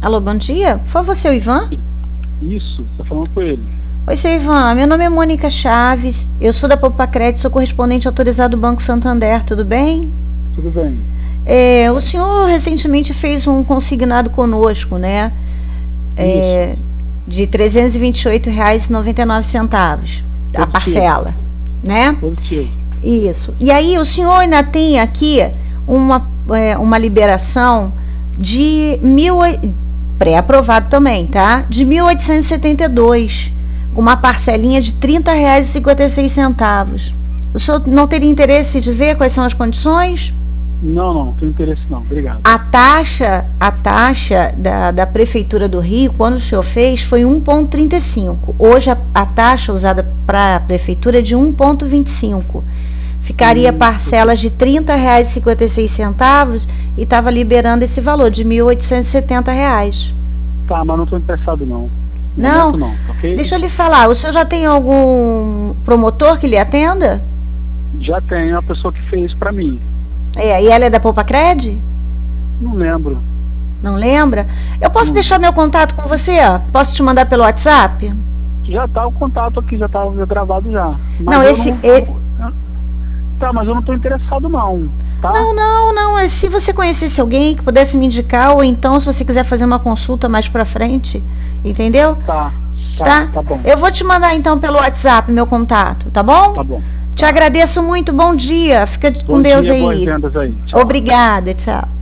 Alô, bom dia. Foi você, o Ivan? Isso, tá falando com ele. Oi, seu Ivan. Meu nome é Mônica Chaves. Eu sou da Poupa Crédito, sou correspondente autorizado do Banco Santander. Tudo bem? Tudo bem. O senhor recentemente fez um consignado conosco, né? Isso. De R$ 328,99 a Positivo. parcela, né? Positivo. Isso. E aí o senhor ainda tem aqui uma liberação de pré-aprovado também, tá? De 1.872, uma parcelinha de R$ 30,56. O senhor não teria interesse de ver quais são as condições? Não tenho interesse não. Obrigado. A taxa da Prefeitura do Rio, quando o senhor fez, foi 1,35. Hoje a taxa usada para a Prefeitura é de 1,25. Ficaria parcelas de R$ 30,56 e estava liberando esse valor de R$ 1.870. Tá, mas não estou interessado não. Não? Não, ok? Deixa eu lhe falar, o senhor já tem algum promotor que lhe atenda? Já tem uma pessoa que fez para mim. E ela é da Poupa Cred? Não lembro. Não lembra? Eu posso deixar meu contato com você? Posso te mandar pelo WhatsApp? Já tá o contato aqui, já tá gravado já. Não, Tá, mas eu não estou interessado não. Tá? Não. Se você conhecesse alguém que pudesse me indicar, ou então se você quiser fazer uma consulta mais pra frente, entendeu? Tá bom. Eu vou te mandar então pelo WhatsApp meu contato, tá bom? Tá bom. Te agradeço muito, bom dia. Fica com Bom Deus dia, aí. boas vendas aí. Tchau. Obrigada, tchau.